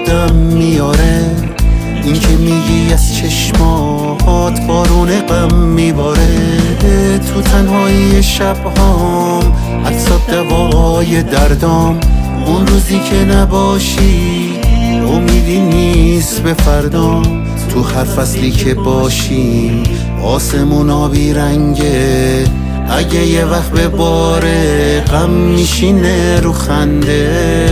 یادم میاره این که میگی از چشمات بارون غم میباره. تو تنهایی شبهام عطسات دوای دردام. اون روزی که نباشی امیدی نیست به فردام. تو هر فصلی که باشیم آسمون آبی رنگه. اگه یه وقت به باره غم میشینه رو خنده.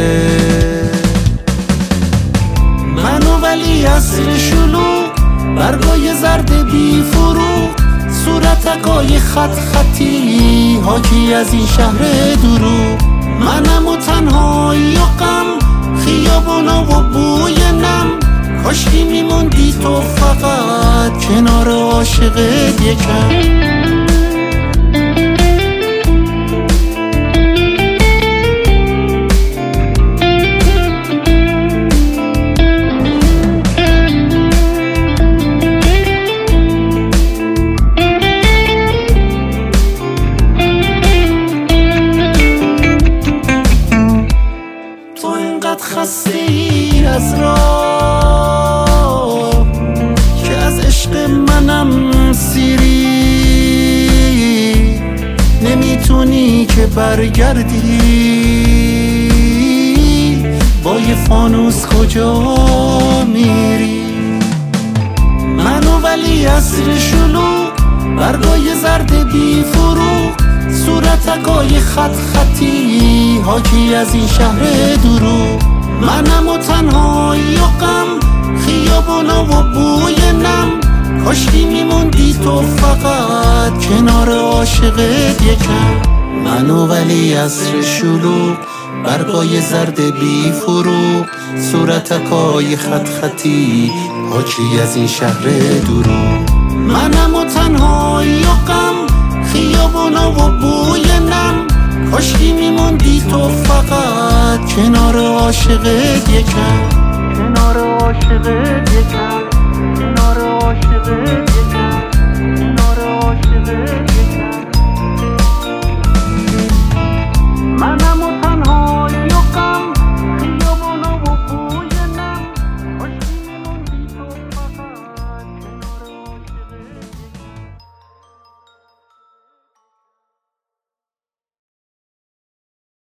منو ولی عصر شلوغ برگای زرد بی فروغ. صورتکای خط خطی حاکی از این شهر دروغ. منم و تنهایی و غم خیابونا و بوی نم. کاشکی میموندی تو فقط کنار عاشقت یکم. خستی از راه که از عشق منم سیری. نمیتونی که برگردی با یه فانوس کجا میری. منو ولی عصر شلوغ برگای زرد بی فروغ. صورتکای خط خطی حاکی از این شهر دروغ. منم و تنهایی و غم خیابونا و بوی نم. کاشکی میموندی تو فقط کنار عاشقت یکم. منو ولی عصر شلوغ برگای زرد بی فروغ. صورتکای خط خطی حاکی از این شهر دروغ. منم و تنهایی و غم خیابونا و بوی نم. کاشکی میموندی تو فقط کنار عاشقت یکم. کنار عاشقت یکم.